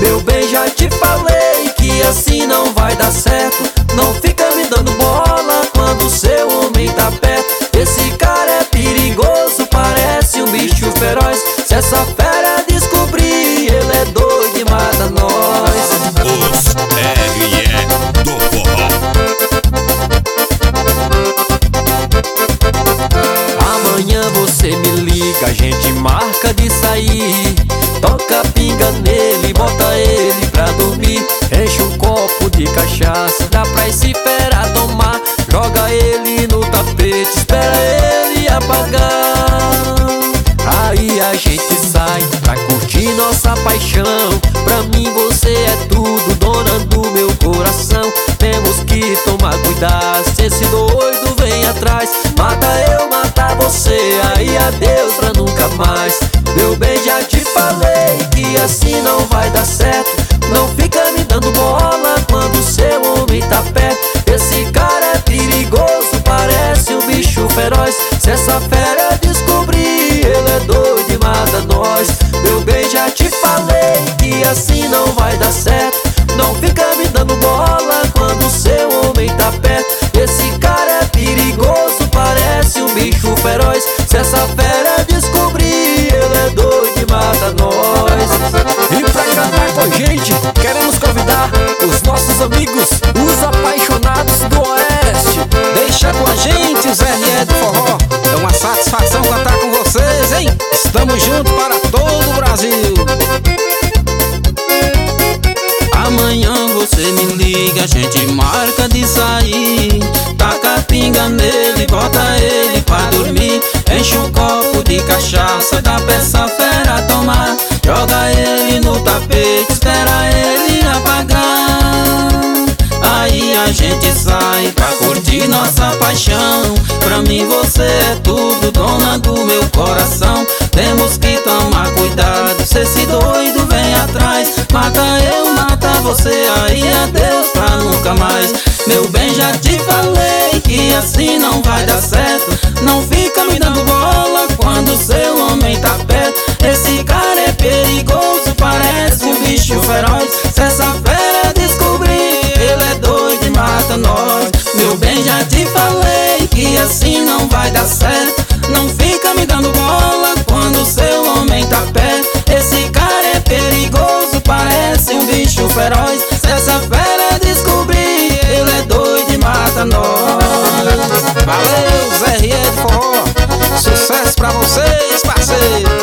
Meu bem, já te falei que assim não vai dar certo. Não fica me dando bola quando seu homem tá perto. Esse cara é perigoso, parece um bicho feroz. Se essa fera descobrir, ele é doido e mata nós. Os R.E. do forró. Amanhã você me liga, a gente marca de sair. Toca pinga nele, bota ele pra dormir. Enche um copo de cachaça, dá pra esse fera tomar. Joga ele no tapete, espera ele apagar. Aí a gente sai pra curtir nossa paixão. Pra mim você é tudo, dona do meu coração. Temos que tomar cuidado, se esse doido vem atrás. Mata eu, mata você, aí adeus pra nunca mais. Meu bem, já te falei que assim não vai dar certo. Não fica me dando bola quando seu homem tá perto. Esse cara é perigoso, parece um bicho feroz. Se essa fera descobrir, ele é doido e mata nós. Meu bem, já te falei que assim não vai dar certo. Não fica me dando bola quando seu homem tá perto. Esse cara é perigoso, parece um bicho feroz. Se essa fera descobrir, ele é doido e mata nós. E pra cantar com a gente, queremos convidar os nossos amigos, os apaixonados do Oeste. Deixa com a gente os R.E. do forró. É uma satisfação cantar com vocês, hein? Estamos juntos para todo o Brasil. Amanhã você me liga, a gente marca de sair. Taca a pinga nele, bota ele pra dormir. Enche um copo de cachaça, dá pra essa fera tomar. Joga ele no tapete, espera ele apagar. Aí a gente sai pra curtir nossa paixão. Pra mim você é tudo, dona do meu coração. Temos que tomar cuidado, se esse doido vem atrás. Mata eu, mata você, aí adeus pra nunca mais. Meu bem, já te falei que assim não vai dar certo. Não fica me dando bola quando seu homem tá perto. Esse cara é perigoso, parece um bicho feroz. Se essa fera descobrir, ele é doido e mata nós. Meu bem, já te falei que assim não vai dar certo. Não fica me dando bola quando seu homem tá perto. Esse cara é perigoso, parece um bicho feroz. Se essa fera descobrir, ele é doido e mata nós. Valeu, Zé R.E. do forró. Sucesso pra vocês, parceiro.